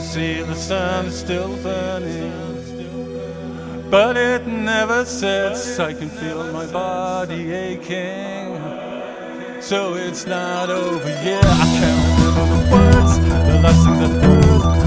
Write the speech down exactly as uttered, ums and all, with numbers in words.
see the sun is still burning, but it never sets. I can feel my body aching, so it's not over yet. I can't remember the words, the last thing that heard.